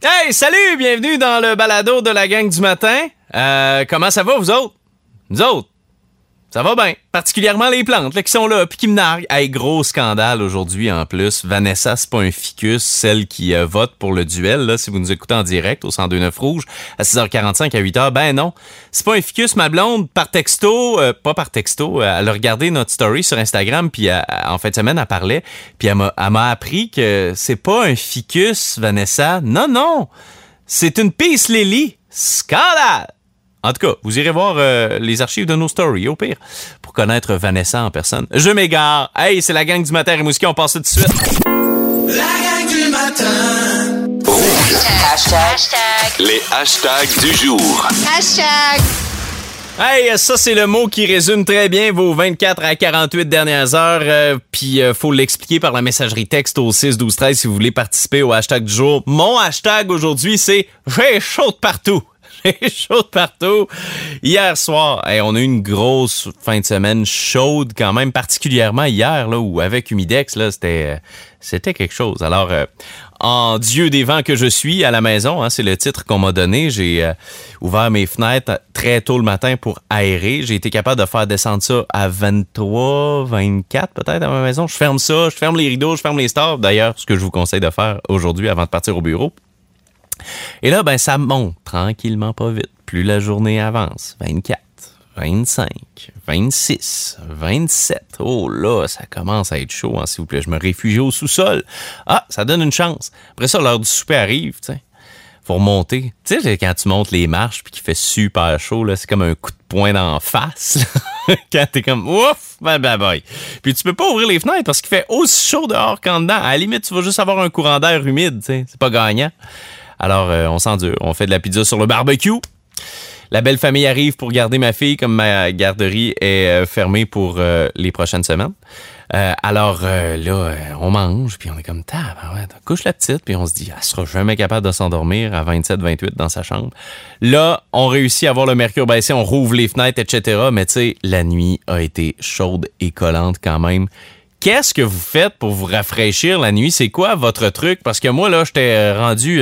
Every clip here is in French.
Hey, salut! Bienvenue dans le balado de la gang du matin. Comment ça va, vous autres? Nous autres? Ça va bien. Particulièrement les plantes là, qui sont là puis qui me narguent. Hey, gros scandale aujourd'hui en plus. Vanessa, c'est pas un ficus, celle qui vote pour le duel. Là, si vous nous écoutez en direct au 102.9 Rouge à 6h45 à 8h, ben non. C'est pas un ficus, ma blonde, par texto, pas par texto, elle a regardé notre story sur Instagram puis en fin de semaine, elle parlait puis elle m'a appris que c'est pas un ficus, Vanessa. Non. C'est une peace lily. Scandale! En tout cas, vous irez voir les archives de nos stories, au pire, pour connaître Vanessa en personne. Je m'égare. Hey, c'est la gang du matin Rimouski, on passe tout de suite. La gang du matin. Hashtag. Les hashtags du jour. Hashtag. Hey, ça, c'est le mot qui résume très bien vos 24 à 48 dernières heures. Puis, faut l'expliquer par la messagerie texte au 6-12-13 si vous voulez participer au hashtag du jour. Mon hashtag aujourd'hui, c'est « J'ai chaud de partout ». J'ai chaud de partout. Hier soir, on a eu une grosse fin de semaine chaude quand même, particulièrement hier, là, où avec Humidex, là, c'était quelque chose. Alors, en Dieu des vents que je suis à la maison, hein, c'est le titre qu'on m'a donné. J'ai ouvert mes fenêtres très tôt le matin pour aérer. J'ai été capable de faire descendre ça à 23, 24 peut-être à ma maison. Je ferme ça, je ferme les rideaux, je ferme les stores. D'ailleurs, ce que je vous conseille de faire aujourd'hui avant de partir au bureau. Et là, ben, ça monte tranquillement pas vite. Plus la journée avance. 24, 25, 26, 27. Oh là, ça commence à être chaud, hein, s'il vous plaît. Je me réfugie au sous-sol. Ah, ça donne une chance. Après ça, l'heure du souper arrive, tu sais. Faut remonter. Tu sais, quand tu montes les marches puis qu'il fait super chaud, là, c'est comme un coup de poing d'en face. Là. Quand t'es comme, ouf, bye. Puis tu peux pas ouvrir les fenêtres parce qu'il fait aussi chaud dehors qu'en dedans. À la limite, tu vas juste avoir un courant d'air humide, tu sais. C'est pas gagnant. Alors, on s'endure. On fait de la pizza sur le barbecue. La belle famille arrive pour garder ma fille, comme ma garderie est fermée pour les prochaines semaines. Alors, là, on mange, puis on est comme, ouais, couche la petite, puis on se dit, elle sera jamais capable de s'endormir à 27, 28 dans sa chambre. Là, on réussit à avoir le mercure baissé, on rouvre les fenêtres, etc. Mais tu sais, la nuit a été chaude et collante quand même. Qu'est-ce que vous faites pour vous rafraîchir la nuit? C'est quoi votre truc? Parce que moi, là, j'étais rendu,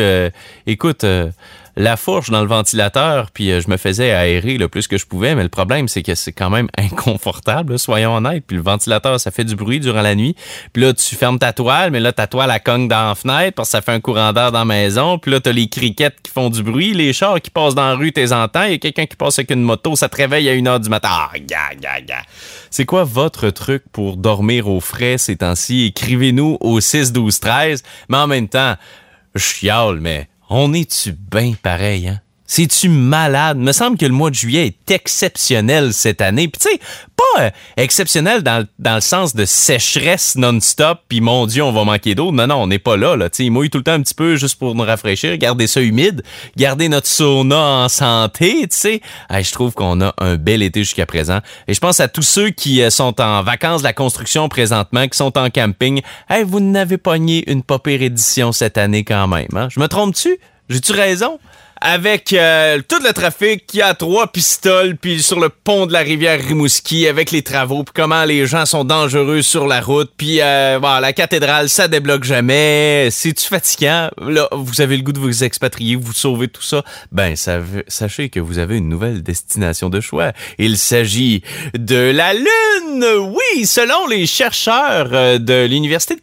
la fourche dans le ventilateur, puis je me faisais aérer le plus que je pouvais, mais le problème, c'est que c'est quand même inconfortable, là, soyons honnêtes. Puis le ventilateur, ça fait du bruit durant la nuit. Puis là, tu fermes ta toile, mais là, ta toile, elle cogne dans la fenêtre parce que ça fait un courant d'air dans la maison. Puis là, t'as les criquettes qui font du bruit, les chars qui passent dans la rue, t'es entends. Il y a quelqu'un qui passe avec une moto, ça te réveille à 1h du matin. Ah, gars. C'est quoi votre truc pour dormir au frais ces temps-ci? Écrivez-nous au 6-12-13. Mais en même temps, je chiale, mais on est-tu bien pareil, hein? C'est-tu malade? Me semble que le mois de juillet est exceptionnel cette année. Puis tu sais, pas exceptionnel dans le sens de sécheresse non-stop, puis mon Dieu, on va manquer d'eau. Non, on n'est pas là. Tu sais, il mouille tout le temps un petit peu juste pour nous rafraîchir, garder ça humide, garder notre sauna en santé, tu sais. Hey, je trouve qu'on a un bel été jusqu'à présent. Et je pense à tous ceux qui sont en vacances de la construction présentement, qui sont en camping. Hey, vous n'avez pogné une pas pire édition cette année quand même, hein? Je me trompe-tu? J'ai-tu raison? Avec tout le trafic qui a 3 pistoles, puis sur le pont de la rivière Rimouski, avec les travaux, puis comment les gens sont dangereux sur la route, puis la cathédrale, ça débloque jamais. C'est-tu fatigant? Là, vous avez le goût de vous expatrier, vous sauver tout ça. Ben, sachez que vous avez une nouvelle destination de choix. Il s'agit de la Lune! Oui, selon les chercheurs de l'Université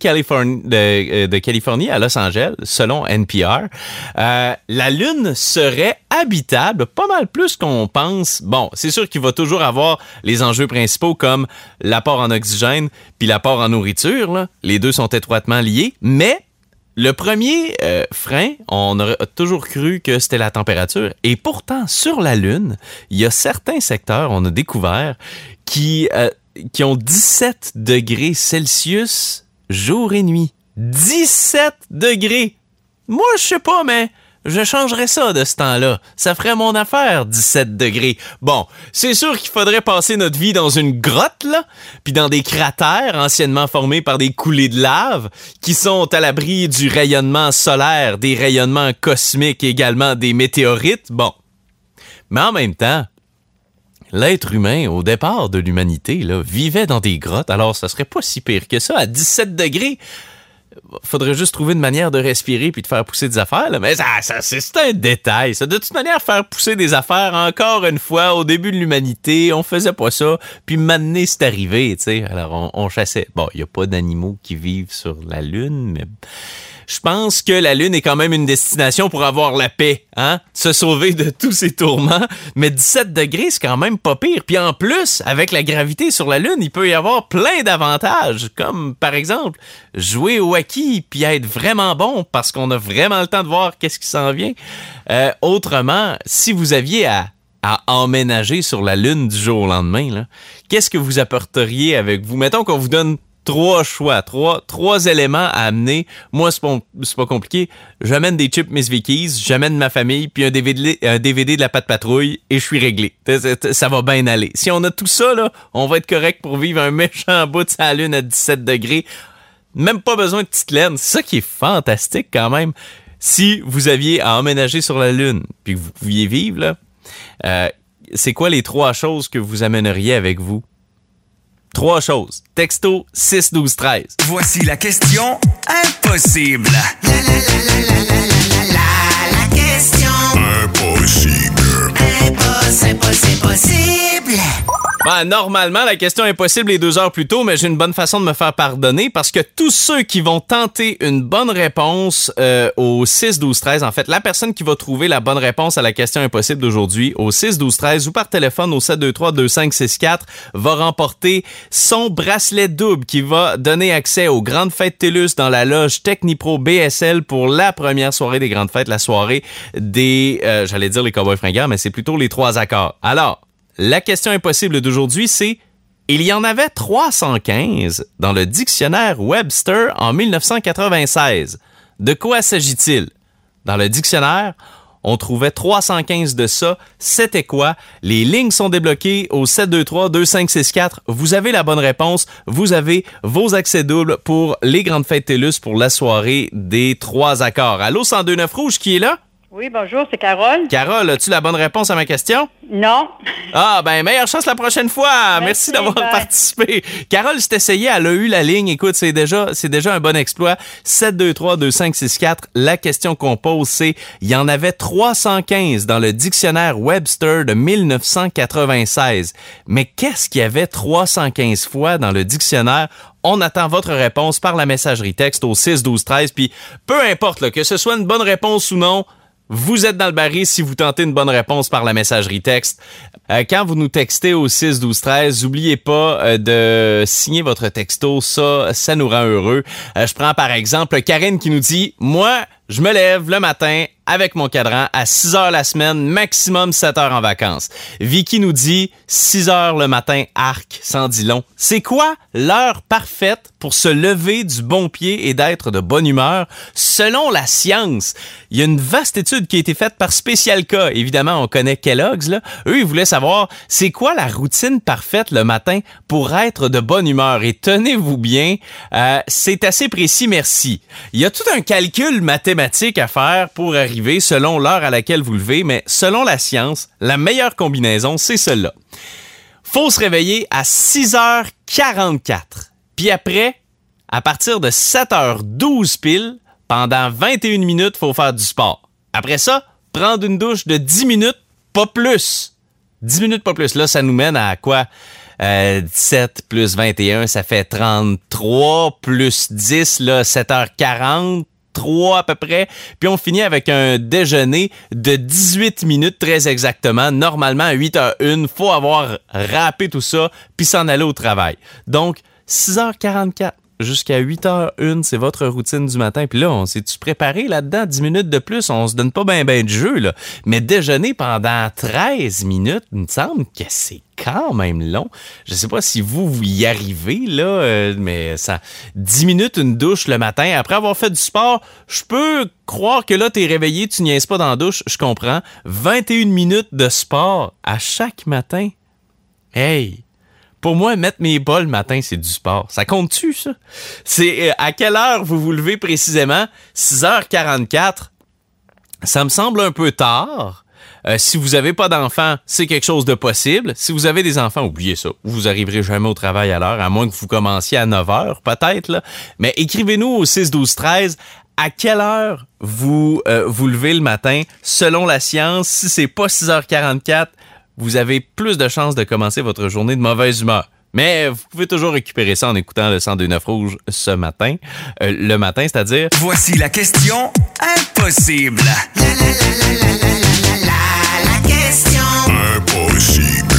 de Californie à Los Angeles, selon NPR, la Lune serait habitable, pas mal plus qu'on pense. Bon, c'est sûr qu'il va toujours avoir les enjeux principaux comme l'apport en oxygène puis l'apport en nourriture, là. Les deux sont étroitement liés, mais le premier frein, on aurait toujours cru que c'était la température. Et pourtant, sur la Lune, il y a certains secteurs, on a découvert, qui ont 17 degrés Celsius jour et nuit. 17 degrés! Moi, je sais pas, mais je changerais ça de ce temps-là. Ça ferait mon affaire, 17 degrés. Bon, c'est sûr qu'il faudrait passer notre vie dans une grotte, là, puis dans des cratères anciennement formés par des coulées de lave qui sont à l'abri du rayonnement solaire, des rayonnements cosmiques également, des météorites. Bon. Mais en même temps, l'être humain, au départ de l'humanité, là, vivait dans des grottes, alors ça serait pas si pire que ça. À 17 degrés, faudrait juste trouver une manière de respirer puis de faire pousser des affaires. Là. Mais c'est un détail. Ça. De toute manière, faire pousser des affaires, encore une fois, au début de l'humanité, on faisait pas ça. Puis maintenant, c'est arrivé. T'sais. Alors, on chassait. Bon, il n'y a pas d'animaux qui vivent sur la Lune, mais... Je pense que la Lune est quand même une destination pour avoir la paix, hein? Se sauver de tous ces tourments. Mais 17 degrés, c'est quand même pas pire. Puis en plus, avec la gravité sur la Lune, il peut y avoir plein d'avantages. Comme, par exemple, jouer au hockey puis être vraiment bon parce qu'on a vraiment le temps de voir qu'est-ce qui s'en vient. Autrement, si vous aviez à emménager sur la Lune du jour au lendemain, là, qu'est-ce que vous apporteriez avec vous? Mettons qu'on vous donne 3 choix, trois éléments à amener. Moi, c'est pas compliqué. J'amène des chips Miss Vickies, j'amène ma famille, puis un DVD de la Patte Patrouille, et je suis réglé. Ça va bien aller. Si on a tout ça, là, on va être correct pour vivre un méchant bout de sa Lune à 17 degrés. Même pas besoin de petite laine. C'est ça qui est fantastique quand même. Si vous aviez à emménager sur la Lune, puis que vous pouviez vivre, là, c'est quoi les 3 choses que vous amèneriez avec vous? 3 choses. Texto 6 12 13. Voici la question impossible. La question impossible. Impossible. Ben, normalement, la question est possible les 2 heures plus tôt, mais j'ai une bonne façon de me faire pardonner parce que tous ceux qui vont tenter une bonne réponse au 6-12-13, en fait, la personne qui va trouver la bonne réponse à la question impossible d'aujourd'hui au 6-12-13 ou par téléphone au 723-2564 va remporter son bracelet double qui va donner accès aux Grandes Fêtes TELUS dans la loge Technipro BSL pour la première soirée des Grandes Fêtes, la soirée des, j'allais dire les Cowboys fringants, mais c'est plutôt les 3 accords. Alors, la question impossible d'aujourd'hui, c'est il y en avait 315 dans le dictionnaire Webster en 1996. De quoi s'agit-il? Dans le dictionnaire, on trouvait 315 de ça. C'était quoi? Les lignes sont débloquées au 723-2564. Vous avez la bonne réponse. Vous avez vos accès doubles pour les Grandes Fêtes TELUS pour la soirée des 3 accords. Allô, 102.9 Rouge, qui est là? Oui, bonjour, c'est Carole. Carole, as-tu la bonne réponse à ma question? Non. Ah, ben, meilleure chance la prochaine fois. Merci d'avoir participé. Carole s'est essayée, elle a eu la ligne. Écoute, c'est déjà un bon exploit. 723-2564. La question qu'on pose, c'est, il y en avait 315 dans le dictionnaire Webster de 1996. Mais qu'est-ce qu'il y avait 315 fois dans le dictionnaire? On attend votre réponse par la messagerie texte au 6-12-13. Puis, peu importe, là, que ce soit une bonne réponse ou non, vous êtes dans le baril si vous tentez une bonne réponse par la messagerie texte. Quand vous nous textez au 6-12-13, n'oubliez pas de signer votre texto. Ça nous rend heureux. Je prends par exemple Karine qui nous dit « Moi, je me lève le matin avec mon cadran à 6 heures la semaine, maximum 7 heures en vacances. » Vicky nous dit 6 heures le matin, arc, sans dit long. C'est quoi l'heure parfaite pour se lever du bon pied et d'être de bonne humeur? Selon la science, il y a une vaste étude qui a été faite par Special K. Évidemment, on connaît Kellogg's, là. Eux, ils voulaient savoir, c'est quoi la routine parfaite le matin pour être de bonne humeur? Et tenez-vous bien, c'est assez précis, merci. Il y a tout un calcul mathématique à faire pour arriver selon l'heure à laquelle vous levez, mais selon la science, la meilleure combinaison, c'est celle-là. Faut se réveiller à 6h44. Puis après, à partir de 7h12 pile, pendant 21 minutes, faut faire du sport. Après ça, prendre une douche de 10 minutes, pas plus. 10 minutes, pas plus. Là, ça nous mène à quoi? 17 plus 21, ça fait 33 plus 10, là, 7h40. 3 à peu près, puis on finit avec un déjeuner de 18 minutes très exactement. Normalement, à 8h01, faut avoir râpé tout ça, puis s'en aller au travail. Donc, 6h44 jusqu'à 8h01, c'est votre routine du matin. Puis là, on s'est-tu préparé là-dedans? 10 minutes de plus, on se donne pas ben de jeu, là. Mais déjeuner pendant 13 minutes, il me semble que c'est quand même long. Je sais pas si vous y arrivez, là, mais ça, 10 minutes, une douche le matin. Après avoir fait du sport, je peux croire que là, t'es réveillé, tu niaises pas dans la douche, je comprends. 21 minutes de sport à chaque matin. Hey! Pour moi, mettre mes bas le matin, c'est du sport. Ça compte-tu, ça? C'est à quelle heure vous vous levez précisément? 6h44. Ça me semble un peu tard. Si vous n'avez pas d'enfants, c'est quelque chose de possible. Si vous avez des enfants, oubliez ça. Vous arriverez jamais au travail à l'heure, à moins que vous commenciez à 9h, peut-être, là. Mais écrivez-nous au 6-12-13. À quelle heure vous levez le matin, selon la science? Si c'est pas 6h44, vous avez plus de chances de commencer votre journée de mauvaise humeur. Mais vous pouvez toujours récupérer ça en écoutant le 102.9 Rouge ce matin. Le matin, c'est-à-dire... Voici la question impossible. La question impossible.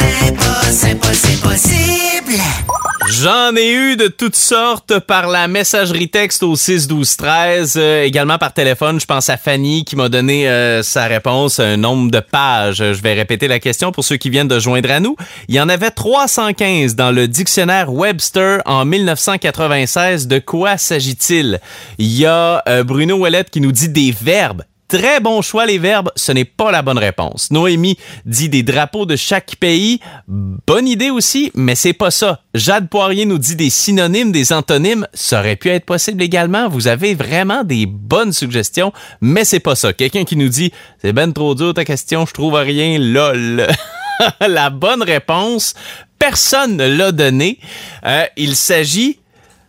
Impossible. J'en ai eu de toutes sortes par la messagerie texte au 6-12-13, également par téléphone. Je pense à Fanny qui m'a donné sa réponse, un nombre de pages. Je vais répéter la question pour ceux qui viennent de joindre à nous. Il y en avait 315 dans le dictionnaire Webster en 1996. De quoi s'agit-il? Il y a Bruno Ouellette qui nous dit des verbes. Très bon choix, les verbes, ce n'est pas la bonne réponse. Noémie dit des drapeaux de chaque pays. Bonne idée aussi, mais c'est pas ça. Jade Poirier nous dit des synonymes, des antonymes. Ça aurait pu être possible également. Vous avez vraiment des bonnes suggestions, mais c'est pas ça. Quelqu'un qui nous dit « C'est ben trop dur ta question, je trouve rien, lol ». La bonne réponse, personne ne l'a donnée. Il s'agit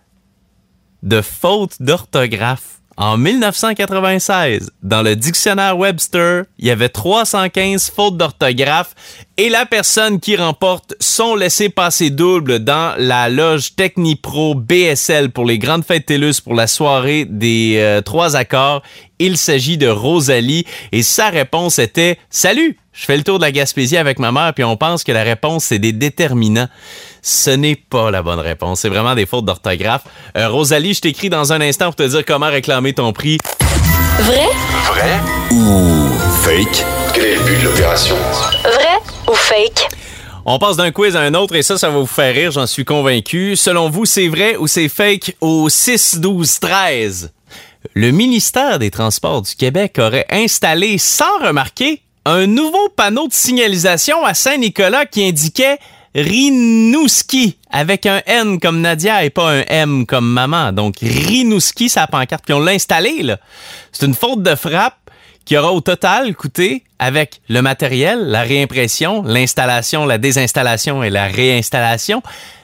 de faute d'orthographe. En 1996, dans le dictionnaire Webster, il y avait 315 fautes d'orthographe et la personne qui remporte son laissez-passer double dans la loge Technipro BSL pour les grandes fêtes TELUS pour la soirée des 3 accords, il s'agit de Rosalie et sa réponse était « Salut! Je fais le tour de la Gaspésie avec ma mère puis on pense que la réponse c'est des déterminants. » Ce n'est pas la bonne réponse. C'est vraiment des fautes d'orthographe. Rosalie, je t'écris dans un instant pour te dire comment réclamer ton prix. Vrai? Vrai ou fake? Quel est le but de l'opération? Vrai ou fake? On passe d'un quiz à un autre et ça va vous faire rire, j'en suis convaincu. Selon vous, c'est vrai ou c'est fake au 6-12-13? Le ministère des Transports du Québec aurait installé, sans remarquer, un nouveau panneau de signalisation à Saint-Nicolas qui indiquait Rinouski, avec un N comme Nadia et pas un M comme maman. Donc, Rinouski, sa pancarte. Puis on l'a installé, là. C'est une faute de frappe qui aura au total coûté, avec le matériel, la réimpression, l'installation, la désinstallation et la réinstallation,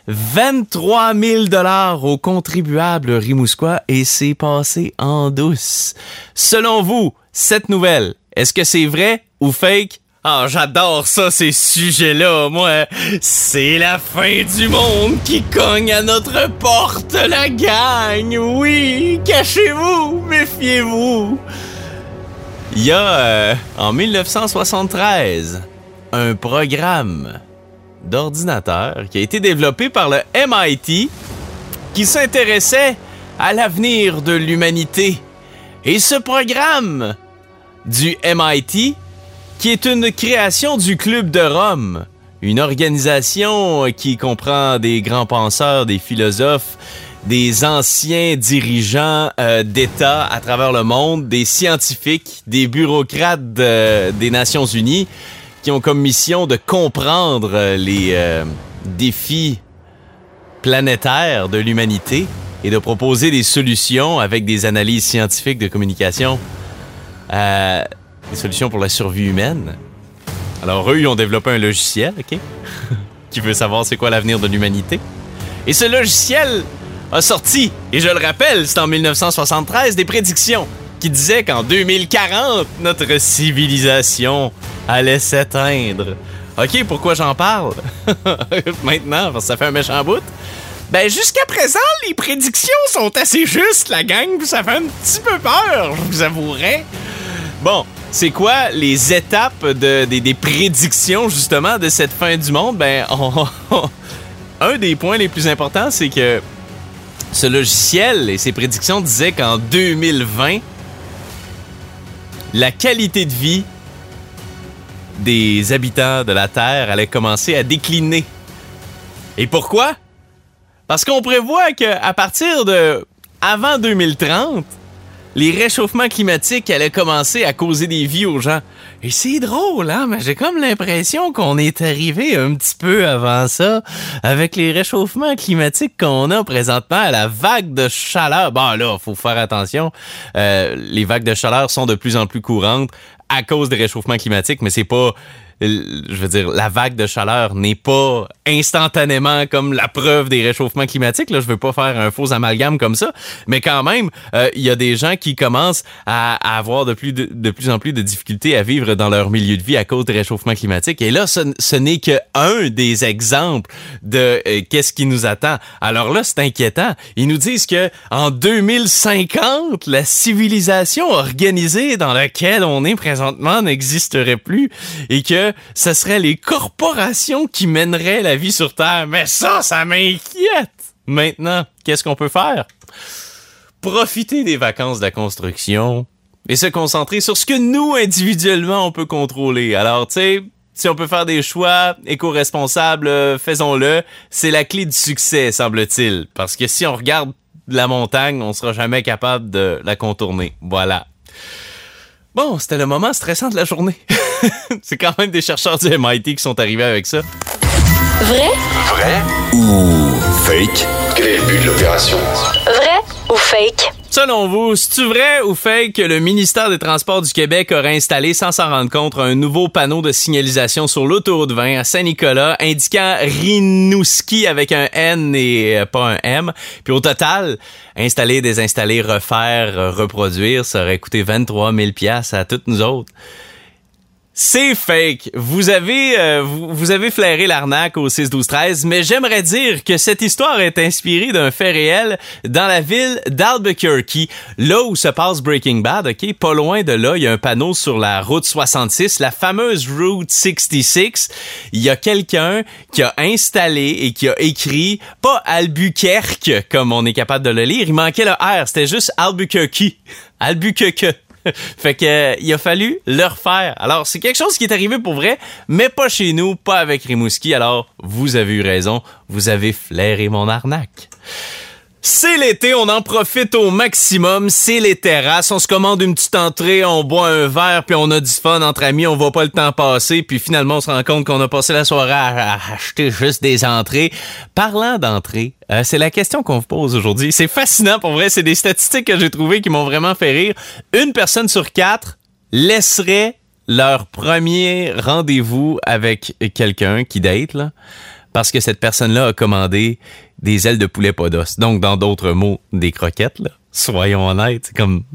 23 000 $ aux contribuables rimouskois et c'est passé en douce. Selon vous, cette nouvelle, est-ce que c'est vrai ou fake? Ah, j'adore ça, ces sujets-là. Moi, c'est la fin du monde qui cogne à notre porte, la gang. Oui, cachez-vous, méfiez-vous. Il y a, en 1973, un programme d'ordinateur qui a été développé par le MIT qui s'intéressait à l'avenir de l'humanité. Et ce programme du MIT, qui est une création du Club de Rome, une organisation qui comprend des grands penseurs, des philosophes, des anciens dirigeants d'État à travers le monde, des scientifiques, des bureaucrates des Nations Unies qui ont comme mission de comprendre les défis planétaires de l'humanité et de proposer des solutions avec des analyses scientifiques de communication, des solutions pour la survie humaine. Alors eux, ils ont développé un logiciel, OK, qui veut savoir c'est quoi l'avenir de l'humanité. Et ce logiciel a sorti, et je le rappelle, c'est en 1973, des prédictions qui disaient qu'en 2040, notre civilisation allait s'éteindre. OK, pourquoi j'en parle? Maintenant, parce que ça fait un méchant bout. Ben, jusqu'à présent, les prédictions sont assez justes, la gang, puis ça fait un petit peu peur, je vous avouerai. Bon, c'est quoi les étapes des prédictions, justement, de cette fin du monde? Ben, un des points les plus importants, c'est que ce logiciel et ses prédictions disaient qu'en 2020, la qualité de vie des habitants de la Terre allait commencer à décliner. Et pourquoi? Parce qu'on prévoit qu'à partir de avant 2030, les réchauffements climatiques allaient commencer à causer des vies aux gens. Et c'est drôle, hein, mais j'ai comme l'impression qu'on est arrivé un petit peu avant ça avec les réchauffements climatiques qu'on a présentement à la vague de chaleur. Bon, là, faut faire attention. Les vagues de chaleur sont de plus en plus courantes à cause des réchauffements climatiques, mais c'est pas... Je veux dire, la vague de chaleur n'est pas instantanément comme la preuve des réchauffements climatiques. Là, je veux pas faire un faux amalgame comme ça, mais quand même, il y a des gens qui commencent à avoir de plus en plus de difficultés à vivre dans leur milieu de vie à cause des réchauffements climatiques. Et là, ce n'est que un des exemples de qu'est-ce qui nous attend. Alors là, c'est inquiétant. Ils nous disent que en 2050, la civilisation organisée dans laquelle on est présentement n'existerait plus et que ce serait les corporations qui mèneraient la vie sur Terre. Mais ça m'inquiète! Maintenant, qu'est-ce qu'on peut faire? Profiter des vacances de la construction et se concentrer sur ce que nous, individuellement, on peut contrôler. Alors, tu sais, si on peut faire des choix éco-responsables, faisons-le. C'est la clé du succès, semble-t-il. Parce que si on regarde la montagne, on sera jamais capable de la contourner. Voilà. Bon, c'était le moment stressant de la journée. C'est quand même des chercheurs du MIT qui sont arrivés avec ça. Vrai Ou fake? Quel est le but de l'opération? Vrai ou fake? Selon vous, c'est-tu vrai ou fake que le ministère des Transports du Québec aurait installé, sans s'en rendre compte, un nouveau panneau de signalisation sur l'autoroute 20 à Saint-Nicolas indiquant Rimouski avec un N et pas un M? Puis au total, installer, désinstaller, refaire, reproduire, ça aurait coûté 23 000 $ à toutes nous autres. C'est fake. Vous avez flairé l'arnaque au 6-12-13, mais j'aimerais dire que cette histoire est inspirée d'un fait réel dans la ville d'Albuquerque, là où se passe Breaking Bad, ok? Pas loin de là, il y a un panneau sur la route 66, la fameuse Route 66. Il y a quelqu'un qui a installé et qui a écrit, pas Albuquerque, comme on est capable de le lire, il manquait le R, c'était juste Albuquerque. Albuquerque. Fait que il a fallu le refaire. Alors, c'est quelque chose qui est arrivé pour vrai, mais pas chez nous, pas avec Rimouski. Alors, vous avez eu raison, vous avez flairé mon arnaque. C'est l'été, on en profite au maximum, c'est les terrasses, on se commande une petite entrée, on boit un verre, puis on a du fun entre amis, on voit pas le temps passer, puis finalement on se rend compte qu'on a passé la soirée à acheter juste des entrées. Parlant d'entrées, c'est la question qu'on vous pose aujourd'hui. C'est fascinant pour vrai, c'est des statistiques que j'ai trouvées qui m'ont vraiment fait rire. 1 personne sur 4 laisserait leur premier rendez-vous avec quelqu'un qui date, là, parce que cette personne-là a commandé des ailes de poulet pas d'os. Donc, dans d'autres mots, des croquettes, là. Soyons honnêtes, c'est comme...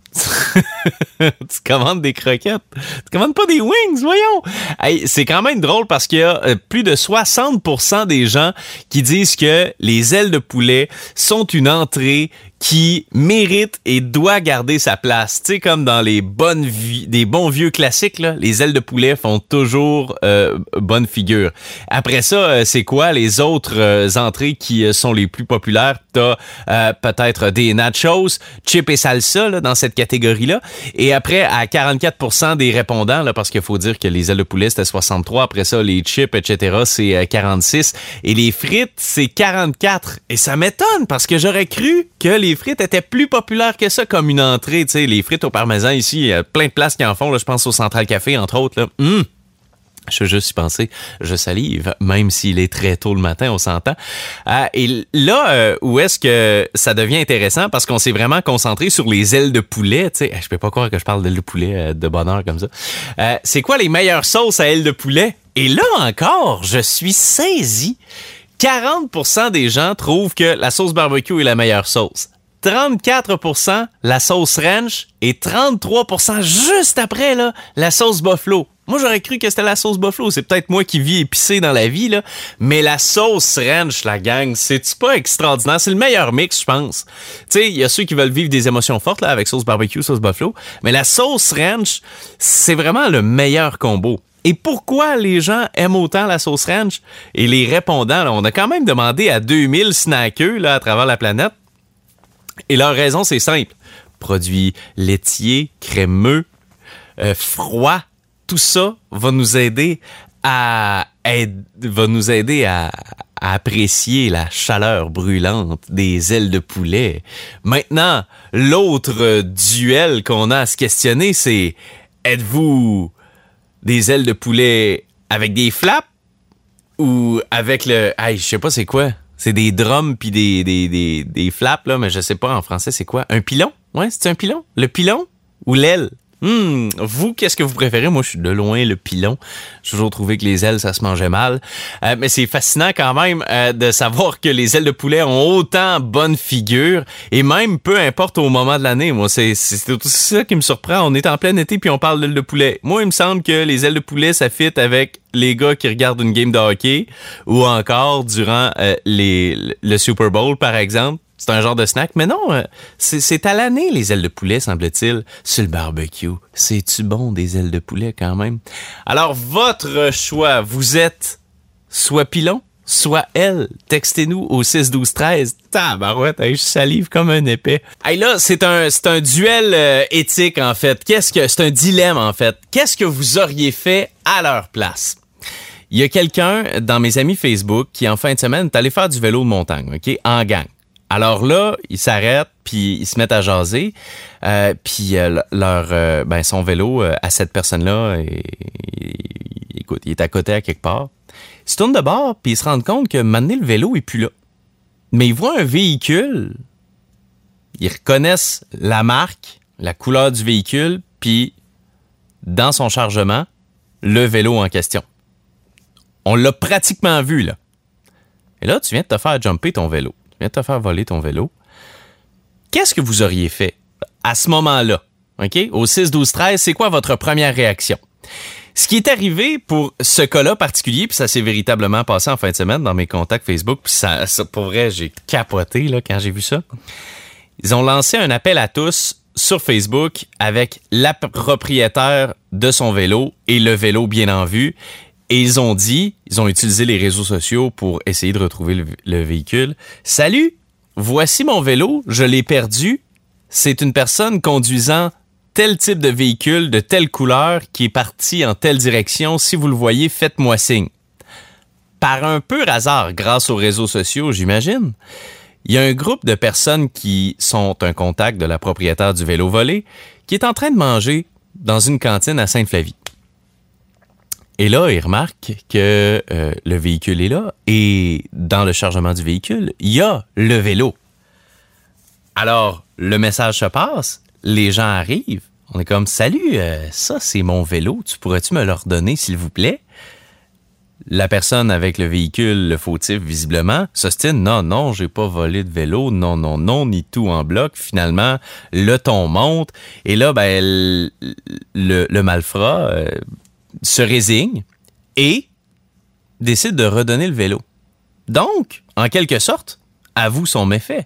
tu commandes des croquettes. Tu commandes pas des wings, voyons! Hey, c'est quand même drôle parce qu'il y a plus de 60% des gens qui disent que les ailes de poulet sont une entrée qui mérite et doit garder sa place. Tu sais, comme dans les des bons vieux classiques, là, les ailes de poulet font toujours bonne figure. Après ça, c'est quoi les autres entrées qui sont les plus populaires? T'as peut-être des nachos, chips et salsa là, dans cette catégorie-là. Et après, à 44% des répondants, là, parce qu'il faut dire que les ailes de poulet, c'était 63. Après ça, les chips, etc., c'est 46. Et les frites, c'est 44. Et ça m'étonne parce que j'aurais cru que les frites étaient plus populaires que ça comme une entrée. Tu sais, les frites au parmesan ici, il y a plein de places qui en font. Là, je pense au Central Café, entre autres. Là. Je veux juste y penser, je salive, même s'il est très tôt le matin, on s'entend. Et là, où est-ce que ça devient intéressant? Parce qu'on s'est vraiment concentré sur les ailes de poulet. Tu sais, je peux pas croire que je parle d'ailes de poulet de bonne heure comme ça. C'est quoi les meilleures sauces à ailes de poulet? Et là encore, je suis saisi. 40% des gens trouvent que la sauce barbecue est la meilleure sauce. 34% la sauce ranch et 33% juste après là, la sauce buffalo. Moi, j'aurais cru que c'était la sauce buffalo. C'est peut-être moi qui vis épicé dans la vie, là. Mais la sauce ranch, la gang, c'est-tu pas extraordinaire? C'est le meilleur mix, je pense. Tu sais, il y a ceux qui veulent vivre des émotions fortes, là, avec sauce barbecue, sauce buffalo. Mais la sauce ranch, c'est vraiment le meilleur combo. Et pourquoi les gens aiment autant la sauce ranch? Et les répondants, là, on a quand même demandé à 2000 snackeux, là, à travers la planète. Et leur raison, c'est simple. Produits laitiers, crémeux, froids. Tout ça va nous aider à va nous aider à apprécier la chaleur brûlante des ailes de poulet. Maintenant, l'autre duel qu'on a à se questionner, c'est êtes-vous des ailes de poulet avec des flaps ou avec le... je sais pas c'est quoi. C'est des drums puis des flaps, là, mais je sais pas en français c'est quoi. Un pilon? Ouais, c'est un pilon? Le pilon ou l'aile? Vous, qu'est-ce que vous préférez? Moi, je suis de loin le pilon. J'ai toujours trouvé que les ailes, ça se mangeait mal. Mais c'est fascinant quand même de savoir que les ailes de poulet ont autant bonne figure et même peu importe au moment de l'année. Moi, c'est aussi ça qui me surprend. On est en plein été puis on parle d'ailes de poulet. Moi, il me semble que les ailes de poulet, ça fit avec les gars qui regardent une game de hockey ou encore durant le Super Bowl, par exemple. C'est un genre de snack. Mais non, c'est à l'année, les ailes de poulet, semble-t-il, sur le barbecue. C'est-tu bon, des ailes de poulet, quand même? Alors, votre choix, vous êtes soit pilon, soit aile. Textez-nous au 6-12-13. Tabarouette, je salive comme un épais. Là, c'est un duel éthique, en fait. C'est un dilemme, en fait. Qu'est-ce que vous auriez fait à leur place? Il y a quelqu'un dans mes amis Facebook qui, en fin de semaine, est allé faire du vélo de montagne, OK, en gang. Alors là, ils s'arrêtent, puis ils se mettent à jaser, puis son vélo à cette personne-là, écoute, il est à côté à quelque part. Ils se tournent de bord, puis ils se rendent compte que maintenant, le vélo est plus là. Mais ils voient un véhicule, ils reconnaissent la marque, la couleur du véhicule, puis dans son chargement, le vélo en question. On l'a pratiquement vu, là. Et là, tu viens de te faire jumper ton vélo. Tu viens de te faire voler ton vélo. Qu'est-ce que vous auriez fait à ce moment-là? OK? Au 6-12-13, c'est quoi votre première réaction? Ce qui est arrivé pour ce cas-là particulier, puis ça s'est véritablement passé en fin de semaine dans mes contacts Facebook, puis ça pour vrai, j'ai capoté là, quand j'ai vu ça. Ils ont lancé un appel à tous sur Facebook avec la propriétaire de son vélo et le vélo bien en vue. Et ils ont utilisé les réseaux sociaux pour essayer de retrouver le véhicule. « Salut, voici mon vélo, je l'ai perdu. C'est une personne conduisant tel type de véhicule, de telle couleur, qui est partie en telle direction. Si vous le voyez, faites-moi signe. » Par un pur hasard, grâce aux réseaux sociaux, j'imagine, il y a un groupe de personnes qui sont un contact de la propriétaire du vélo volé qui est en train de manger dans une cantine à Sainte-Flavie. Et là, il remarque que le véhicule est là et dans le chargement du véhicule, il y a le vélo. Alors, le message se passe, les gens arrivent, on est comme « Salut, ça c'est mon vélo, tu pourrais-tu me le redonner s'il vous plaît? » La personne avec le véhicule, le fautif visiblement, s'ostine « Non, j'ai pas volé de vélo, non, ni tout en bloc. » Finalement, le ton monte et là, le malfrat... se résigne et décide de redonner le vélo. Donc, en quelque sorte, avoue son méfait.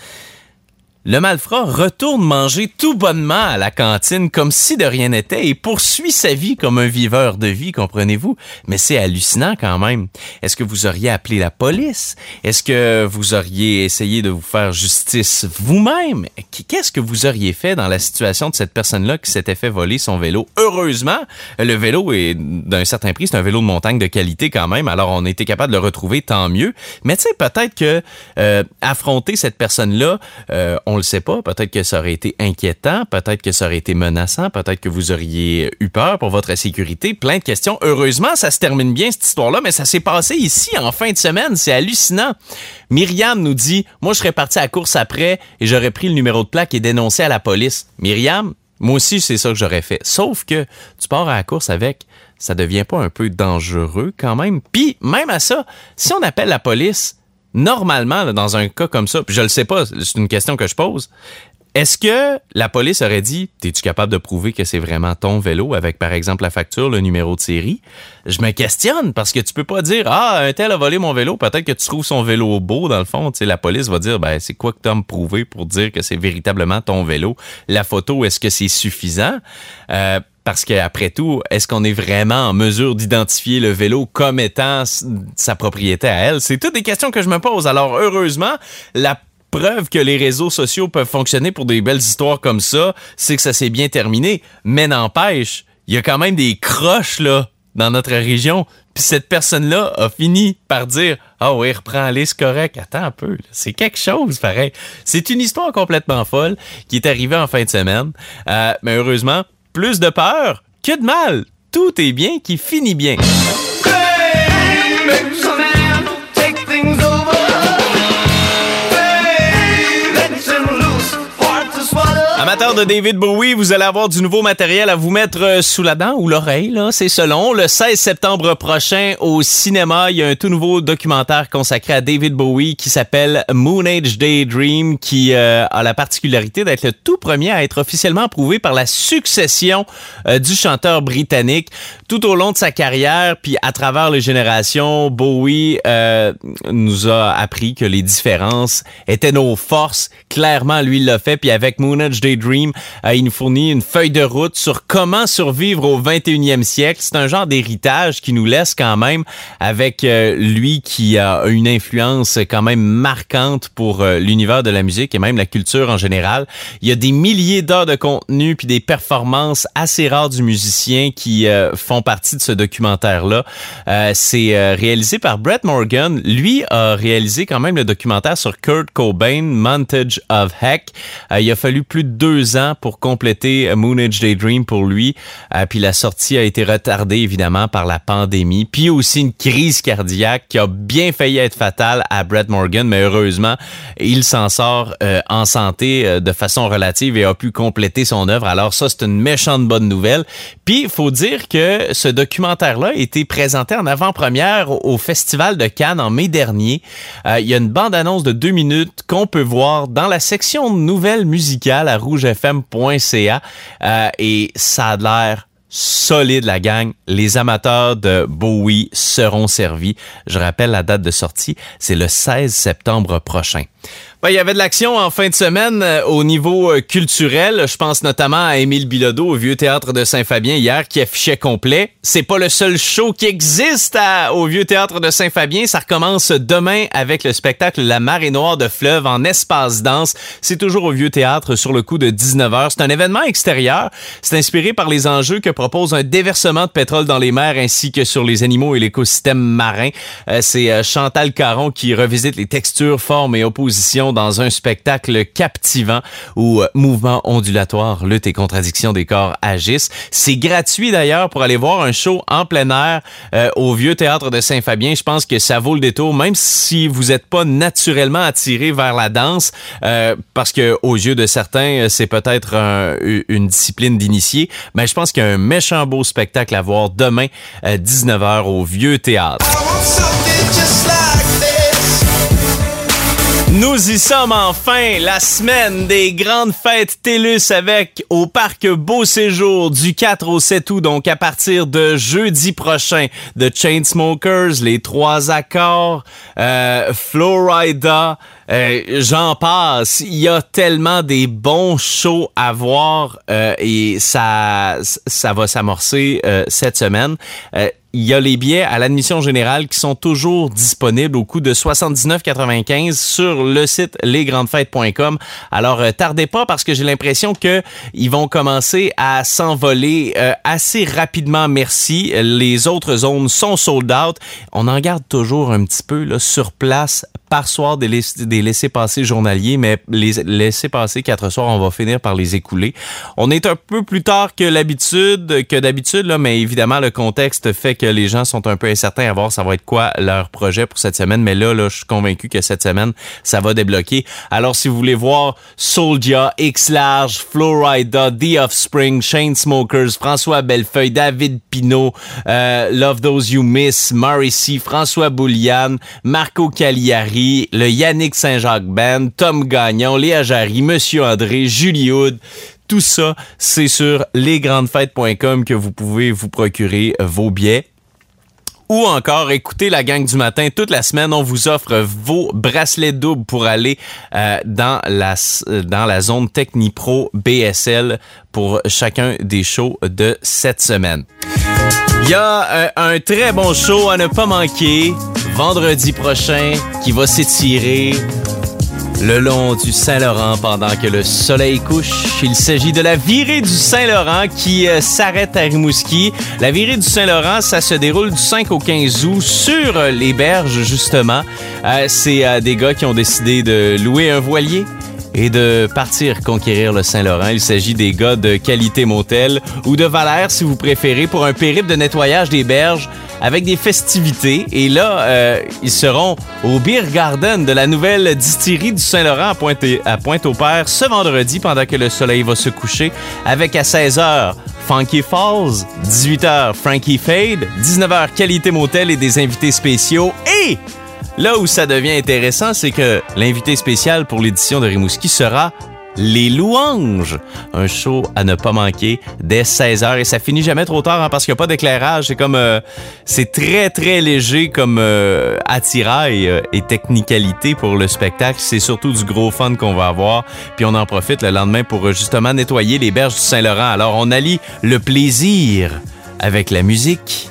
Le malfrat retourne manger tout bonnement à la cantine comme si de rien n'était et poursuit sa vie comme un viveur de vie, comprenez-vous? Mais c'est hallucinant quand même. Est-ce que vous auriez appelé la police? Est-ce que vous auriez essayé de vous faire justice vous-même? Qu'est-ce que vous auriez fait dans la situation de cette personne-là qui s'était fait voler son vélo? Heureusement, le vélo est d'un certain prix, c'est un vélo de montagne de qualité quand même, alors on a été capable de le retrouver, tant mieux. Mais tu sais, peut-être que affronter cette personne-là, on le sait pas, peut-être que ça aurait été inquiétant, peut-être que ça aurait été menaçant, peut-être que vous auriez eu peur pour votre sécurité, plein de questions. Heureusement, ça se termine bien cette histoire-là, mais ça s'est passé ici en fin de semaine, c'est hallucinant. Myriam nous dit, moi je serais parti à la course après et j'aurais pris le numéro de plaque et dénoncé à la police. Myriam, moi aussi c'est ça que j'aurais fait, sauf que tu pars à la course avec, ça devient pas un peu dangereux quand même? Puis même à ça, si on appelle la police, normalement, là, dans un cas comme ça, puis je le sais pas, c'est une question que je pose, est-ce que la police aurait dit « T'es-tu capable de prouver que c'est vraiment ton vélo avec, par exemple, la facture, le numéro de série? » Je me questionne parce que tu peux pas dire « Ah, un tel a volé mon vélo. » Peut-être que tu trouves son vélo beau, dans le fond. Tu sais, la police va dire « Ben, c'est quoi que tu as me prouvé pour dire que c'est véritablement ton vélo? La photo, est-ce que c'est suffisant? » Parce qu'après tout, est-ce qu'on est vraiment en mesure d'identifier le vélo comme étant sa propriété à elle? C'est toutes des questions que je me pose. Alors, heureusement, la preuve que les réseaux sociaux peuvent fonctionner pour des belles histoires comme ça, c'est que ça s'est bien terminé. Mais n'empêche, il y a quand même des croches, là, dans notre région. Puis cette personne-là a fini par dire « Ah oui, reprends-les, c'est correct. » Attends un peu, là. C'est quelque chose, pareil. C'est une histoire complètement folle qui est arrivée en fin de semaine. Mais heureusement, plus de peur que de mal. Tout est bien qui finit bien. Amateur de David Bowie, vous allez avoir du nouveau matériel à vous mettre sous la dent ou l'oreille, là, c'est selon. Le 16 septembre prochain, au cinéma, il y a un tout nouveau documentaire consacré à David Bowie qui s'appelle Moon Age Daydream, qui a la particularité d'être le tout premier à être officiellement approuvé par la succession du chanteur britannique. Tout au long de sa carrière, puis à travers les générations, Bowie nous a appris que les différences étaient nos forces. Clairement, lui, il l'a fait, puis avec Moon Age Daydream, il nous fournit une feuille de route sur comment survivre au 21e siècle. C'est un genre d'héritage qui nous laisse quand même avec lui qui a une influence quand même marquante pour l'univers de la musique et même la culture en général. Il y a des milliers d'heures de contenu puis des performances assez rares du musicien qui font partie de ce documentaire-là. C'est réalisé par Brett Morgan. Lui a réalisé quand même le documentaire sur Kurt Cobain, Montage of Heck. Il a fallu plus de 2 ans pour compléter Moon Age Daydream pour lui. Puis la sortie a été retardée, évidemment, par la pandémie. Puis aussi une crise cardiaque qui a bien failli être fatale à Brett Morgan, mais heureusement, il s'en sort en santé de façon relative et a pu compléter son œuvre. Alors ça, c'est une méchante bonne nouvelle. Puis, il faut dire que ce documentaire-là a été présenté en avant-première au Festival de Cannes en mai dernier. Il y a une bande-annonce de 2 minutes qu'on peut voir dans la section nouvelles musicales à rougefm.ca et ça a l'air solide, la gang. Les amateurs de Bowie seront servis. Je rappelle la date de sortie, c'est le 16 septembre prochain. Ben, il y avait de l'action en fin de semaine au niveau culturel. Je pense notamment à Émile Bilodeau au Vieux Théâtre de Saint-Fabien hier qui affichait complet. C'est pas le seul show qui existe au Vieux Théâtre de Saint-Fabien. Ça recommence demain avec le spectacle La Marée Noire de Fleuve en espace danse. C'est toujours au Vieux Théâtre sur le coup de 19h. C'est un événement extérieur. C'est inspiré par les enjeux que propose un déversement de pétrole dans les mers ainsi que sur les animaux et l'écosystème marin. C'est Chantal Caron qui revisite les textures, formes et oppositions dans un spectacle captivant où mouvements ondulatoires, lutte et contradiction des corps agissent. C'est gratuit d'ailleurs pour aller voir un show en plein air au Vieux Théâtre de Saint-Fabien. Je pense que ça vaut le détour, même si vous n'êtes pas naturellement attiré vers la danse, parce que aux yeux de certains, c'est peut-être une discipline d'initié. Mais je pense qu'il y a un méchant beau spectacle à voir demain à 19h au Vieux Théâtre. Nous y sommes enfin, la semaine des grandes fêtes TELUS avec au parc Beau Séjour du 4 au 7 août, donc à partir de jeudi prochain, The Chainsmokers, Les Trois Accords, Florida, j'en passe. Il y a tellement des bons shows à voir et ça va s'amorcer cette semaine. Il y a les billets à l'admission générale qui sont toujours disponibles au coût de 79,95 sur le site lesgrandesfêtes.com. Alors, tardez pas parce que j'ai l'impression que ils vont commencer à s'envoler assez rapidement. Merci. Les autres zones sont sold out. On en garde toujours un petit peu là, sur place par soir des laissez-passer journaliers, mais les laissez-passer 4 soirs, on va finir par les écouler. On est un peu plus tard que d'habitude, là, mais évidemment, le contexte fait que les gens sont un peu incertains à voir ça va être quoi leur projet pour cette semaine, mais là, je suis convaincu que cette semaine, ça va débloquer. Alors, si vous voulez voir Soulja, X-Large, Florida, The Offspring, Chainsmokers, François Bellefeuille, David Pinault, Love Those You Miss, Morrissey, François Bouliane, Marco Cagliari, le Yannick Saint-Jacques Band, Tom Gagnon, Léa Jarry, Monsieur André, Julie Hood. Tout ça, c'est sur lesgrandesfêtes.com que vous pouvez vous procurer vos billets. Ou encore, écoutez la gang du matin. Toute la semaine, on vous offre vos bracelets doubles pour aller dans la zone Technipro BSL pour chacun des shows de cette semaine. Il y a un très bon show à ne pas manquer vendredi prochain qui va s'étirer le long du Saint-Laurent pendant que le soleil couche. Il s'agit de la virée du Saint-Laurent qui s'arrête à Rimouski. La virée du Saint-Laurent, ça se déroule du 5 au 15 août sur les berges, justement. C'est des gars qui ont décidé de louer un voilier et de partir conquérir le Saint-Laurent. Il s'agit des gars de Qualité Motel ou de Valère, si vous préférez, pour un périple de nettoyage des berges avec des festivités. Et là, ils seront au Beer Garden de la nouvelle distillerie du Saint-Laurent à Pointe-au-Père ce vendredi pendant que le soleil va se coucher avec à 16h Funky Falls, 18h Frankie Fade, 19h Qualité Motel et des invités spéciaux. Et là où ça devient intéressant, c'est que l'invité spécial pour l'édition de Rimouski sera Les Louanges. Un show à ne pas manquer dès 16h. Et ça finit jamais trop tard parce qu'il n'y a pas d'éclairage. C'est comme c'est très, très léger comme attirail et technicalité pour le spectacle. C'est surtout du gros fun qu'on va avoir. Puis on en profite le lendemain pour justement nettoyer les berges du Saint-Laurent. Alors on allie le plaisir avec la musique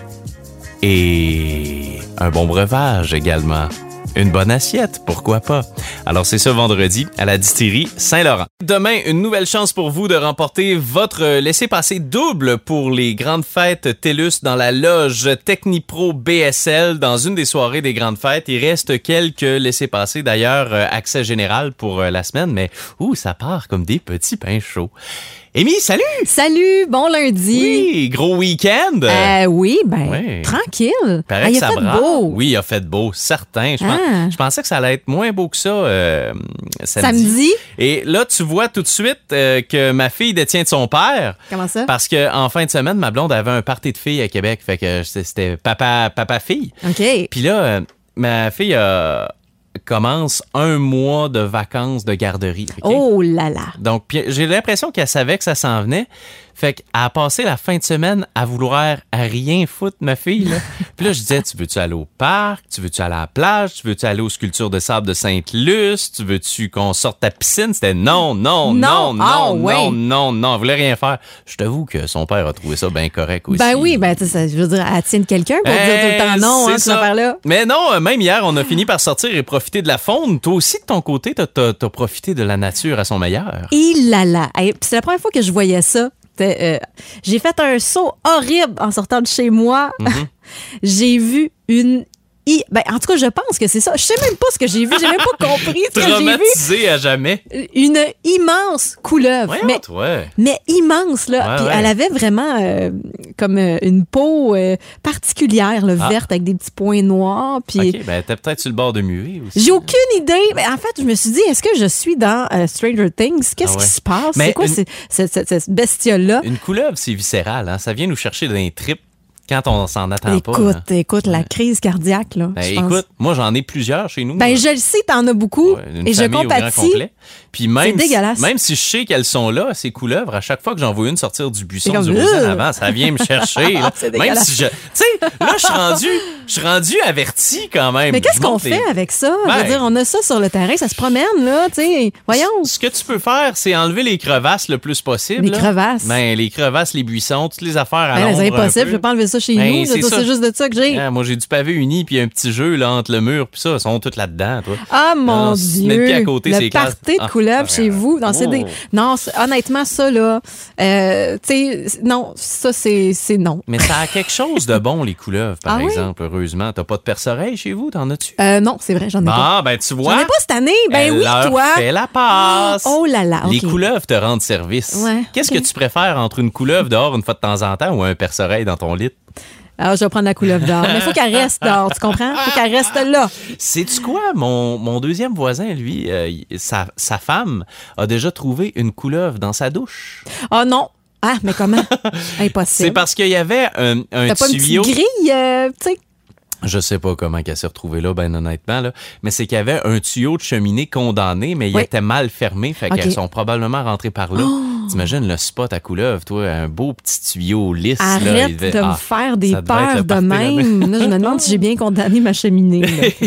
et un bon breuvage également. Une bonne assiette, pourquoi pas? Alors, c'est ce vendredi à la distillerie Saint-Laurent. Demain, une nouvelle chance pour vous de remporter votre laissez-passer double pour les grandes fêtes TELUS dans la loge Technipro BSL dans une des soirées des grandes fêtes. Il reste quelques laissez-passer, d'ailleurs, accès général pour la semaine, mais ça part comme des petits pains chauds. Amy, salut! Salut, bon lundi. Oui, gros week-end. Oui, Ouais. tranquille. Paraît il que a ça fait brasse. beau. Oui, il a fait beau, certain. Je pensais que ça allait être moins beau que ça Samedi? Et là, tu vois tout de suite que ma fille détient de son père. Comment ça? Parce qu'en fin de semaine, ma blonde avait un party de filles à Québec. Fait que c'était papa-fille. OK. Puis là, ma fille commence un mois de vacances de garderie. Okay? Oh là là. Donc, j'ai l'impression qu'elle savait que ça s'en venait. Fait qu'elle a passé la fin de semaine à vouloir rien foutre, ma fille. Là. Puis là, je disais, tu veux-tu aller au parc? Tu veux-tu aller à la plage? Tu veux-tu aller aux sculptures de sable de Sainte-Luce? Tu veux-tu qu'on sorte ta piscine? C'était non. Elle voulait rien faire. Je t'avoue que son père a trouvé ça bien correct aussi. Ben oui, tu sais, je veux dire, elle tient de quelqu'un pour dire tout le temps non, cette affaire-là. Mais non, même hier, on a fini par sortir et profiter de la faune. Toi aussi, de ton côté, t'as profité de la nature à son meilleur. Il là là. C'est la première fois que je voyais ça. J'ai fait un saut horrible en sortant de chez moi. Mm-hmm. J'ai vu en tout cas, je pense que c'est ça. Je sais même pas ce que j'ai vu. J'ai même pas compris ce que j'ai vu. Traumatisé à jamais. Une immense couleuvre. Mais immense, là. Puis elle avait vraiment comme une peau particulière, là, verte, avec des petits points noirs. Puis OK, t'es peut-être sur le bord de muer aussi. J'ai aucune idée. Mais en fait, je me suis dit, est-ce que je suis dans Stranger Things? Qu'est-ce qui se passe? C'est quoi cette bestiole-là? Une couleuvre, c'est viscéral. Hein? Ça vient nous chercher dans les tripes. Quand on s'en attend pas. Écoute, la crise cardiaque, là. Écoute, moi, j'en ai plusieurs chez nous. Je le sais, t'en as beaucoup. Et je compatis. Puis même, c'est dégueulasse. Même si je sais qu'elles sont là, ces couleuvres, à chaque fois que j'en vois une sortir du buisson du rosin avant, ça vient me chercher. Là. C'est même si tu sais, là, je suis rendu averti quand même. Mais qu'est-ce qu'on fait avec ça? Je veux dire, on a ça sur le terrain, ça se promène, là, tu sais. Voyons. Ce que tu peux faire, c'est enlever les crevasses le plus possible. Les crevasses? Les crevasses, les buissons, toutes les affaires à l'ombre. C'est impossible, je vais pas enlever ça chez nous. C'est juste de ça que j'ai. Moi, j'ai du pavé uni puis un petit jeu là, entre le mur puis ça, ils sont tous là-dedans, toi. Ah, mon Dieu! Le à côté, le party de couleuvre chez vous. Non, honnêtement, ça, là, tu sais, non, ça, c'est non. Mais ça a quelque chose de bon, les couleuvres, par exemple, heureusement. T'as pas de perce-oreille chez vous, t'en as-tu? Non, c'est vrai, j'en ai pas. Tu vois. J'en ai pas cette année, oui, toi. Fais la passe. Oh là là, Les couleuvres te rendent service. Ouais, Qu'est-ce que tu préfères entre une couleuvre dehors une fois de temps en temps ou un perce-oreille dans ton lit? Alors, je vais prendre la couleuvre dehors. Mais il faut qu'elle reste dehors, tu comprends? Il faut qu'elle reste là. Sais-tu quoi? Mon deuxième voisin, lui, sa femme a déjà trouvé une couleuvre dans sa douche. Oh non! Ah, mais comment? Impossible. C'est parce qu'il y avait un T'as pas tuyau. Une petite grille, tu sais? Je sais pas comment elle s'est retrouvée là, ben honnêtement, là. Mais c'est qu'il y avait un tuyau de cheminée condamné, mais il était mal fermé, fait qu'elles sont probablement rentrées par là. T'imagines le spot à couleuvre, toi, un beau petit tuyau lisse. Arrête de me faire des peurs de même. Là, je me demande si j'ai bien condamné ma cheminée.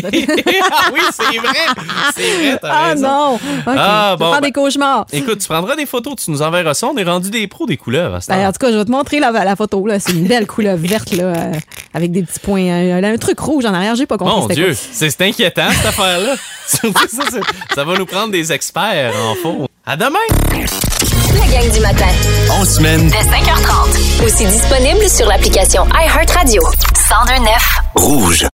Oui, c'est vrai, t'as raison. Non! Okay. Je vais faire des cauchemars. Écoute, tu prendras des photos, tu nous enverras ça. On est rendu des pros des couleuvres. En tout cas, je vais te montrer la photo. Là. C'est une belle couleuvre verte là, avec des petits points. Elle a un truc rouge en arrière, j'ai pas compris. Mon c'était Dieu, quoi. c'est inquiétant cette affaire-là. Ça va nous prendre des experts en fond. À demain! La gang du matin. En semaine, Dès 5h30. Aussi disponible sur l'application iHeartRadio. 102.9. rouge.